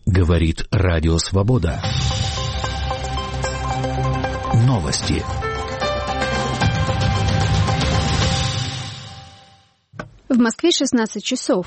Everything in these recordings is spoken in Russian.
Говорит Радио Свобода. Новости. В Москве 16 часов.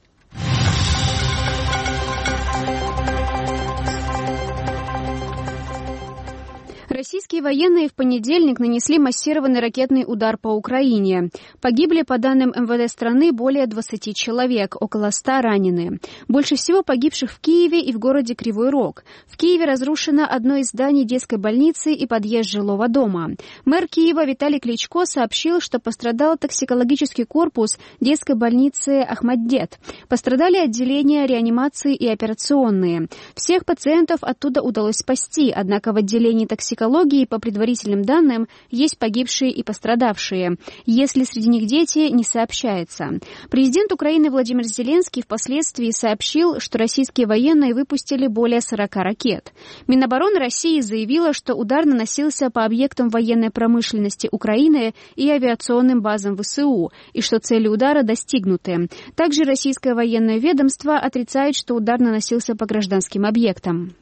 Российские военные в понедельник нанесли массированный ракетный удар по Украине. Погибли, по данным МВД страны, более 20 человек, около 100 ранены. Больше всего погибших в Киеве и в городе Кривой Рог. В Киеве разрушено одно из зданий детской больницы и подъезд жилого дома. Мэр Киева Виталий Кличко сообщил, что пострадал токсикологический корпус детской больницы Ахмаддет. Пострадали отделения реанимации и операционные. Всех пациентов оттуда удалось спасти, однако в отделении токсикологии, по предварительным данным, есть погибшие и пострадавшие. Если среди них дети, не сообщается. Президент Украины Владимир Зеленский впоследствии сообщил, что российские военные выпустили более 40 ракет. Минобороны России заявила, что удар наносился по объектам военной промышленности Украины и авиационным базам ВСУ, и что цели удара достигнуты. Также российское военное ведомство отрицает, что удар наносился по гражданским объектам.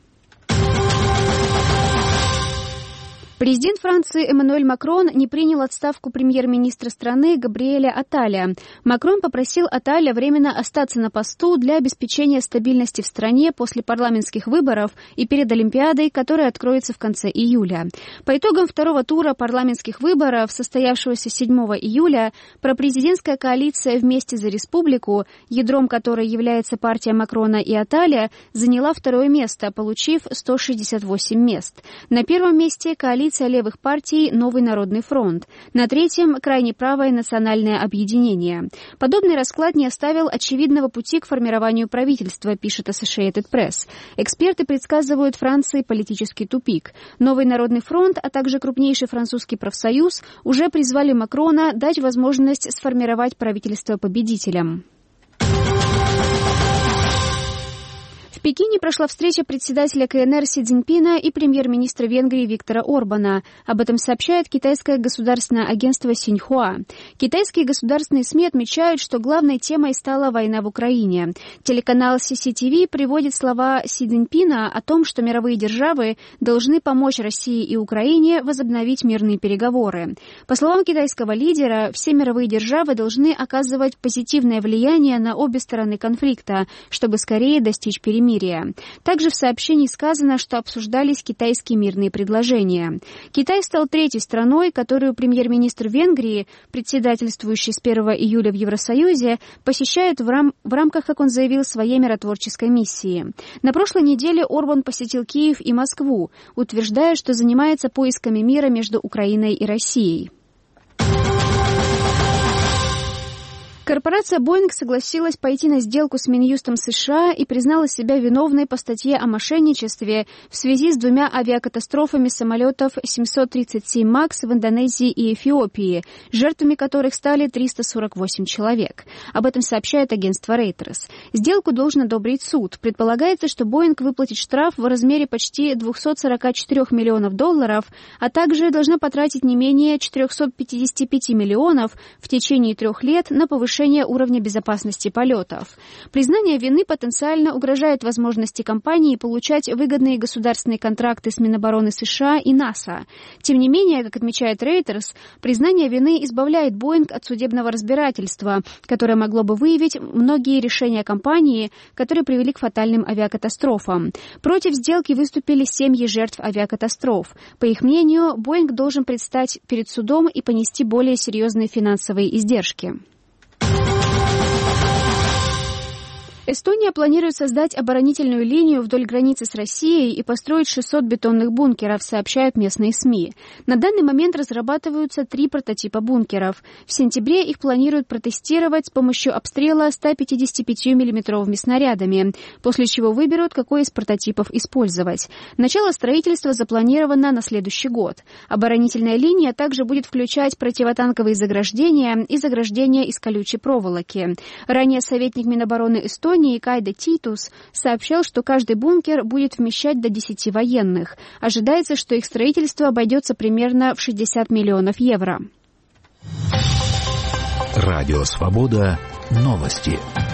Президент Франции Эммануэль Макрон не принял отставку премьер-министра страны Габриэля Атталя. Макрон попросил Атталя временно остаться на посту для обеспечения стабильности в стране после парламентских выборов и перед Олимпиадой, которая откроется в конце июля. По итогам второго тура парламентских выборов, состоявшегося 7 июля, пропрезидентская коалиция «Вместе за республику», ядром которой является партия Макрона и Атталя, заняла второе место, получив 168 мест. На первом месте коалиция левых партий «Новый народный фронт». На третьем – крайне правое национальное объединение. Подобный расклад не оставил очевидного пути к формированию правительства, пишет Associated Press. Эксперты предсказывают Франции политический тупик. Новый народный фронт, а также крупнейший французский профсоюз уже призвали Макрона дать возможность сформировать правительство победителям. В Пекине прошла встреча председателя КНР Си Цзиньпина и премьер-министра Венгрии Виктора Орбана. Об этом сообщает китайское государственное агентство Синьхуа. Китайские государственные СМИ отмечают, что главной темой стала война в Украине. Телеканал CCTV приводит слова Си Цзиньпина о том, что мировые державы должны помочь России и Украине возобновить мирные переговоры. По словам китайского лидера, все мировые державы должны оказывать позитивное влияние на обе стороны конфликта, чтобы скорее достичь перемирия. Также в сообщении сказано, что обсуждались китайские мирные предложения. Китай стал третьей страной, которую премьер-министр Венгрии, председательствующий с 1 июля в Евросоюзе, посещает в рамках, как он заявил, своей миротворческой миссии. На прошлой неделе Орбан посетил Киев и Москву, утверждая, что занимается поисками мира между Украиной и Россией. Корпорация Boeing согласилась пойти на сделку с Минюстом США и признала себя виновной по статье о мошенничестве в связи с 2 авиакатастрофами самолетов 737 МАКС в Индонезии и Эфиопии, жертвами которых стали 348 человек. Об этом сообщает агентство Reuters. Сделку должен одобрить суд. Предполагается, что Boeing выплатит штраф в размере почти $244 миллионов, а также должна потратить не менее 455 миллионов в течение 3 лет на повышение уровня безопасности полетов. Признание вины потенциально угрожает возможности компании получать выгодные государственные контракты с Минобороны США и НАСА. Тем не менее, как отмечает Reuters, признание вины избавляет Boeing от судебного разбирательства, которое могло бы выявить многие решения компании, которые привели к фатальным авиакатастрофам. Против сделки выступили семьи жертв авиакатастроф. По их мнению, Boeing должен предстать перед судом и понести более серьезные финансовые издержки. Эстония планирует создать оборонительную линию вдоль границы с Россией и построить 600 бетонных бункеров, сообщают местные СМИ. На данный момент разрабатываются 3 прототипа бункеров. В сентябре их планируют протестировать с помощью обстрела 155 миллиметровыми снарядами, после чего выберут, какой из прототипов использовать. Начало строительства запланировано на следующий год. Оборонительная линия также будет включать противотанковые заграждения и заграждения из колючей проволоки. Ранее советник Минобороны Эстонии Кайда Титус сообщал, что каждый бункер будет вмещать до 10 военных. Ожидается, что их строительство обойдется примерно в 60 миллионов евро. Радио Свобода. Новости.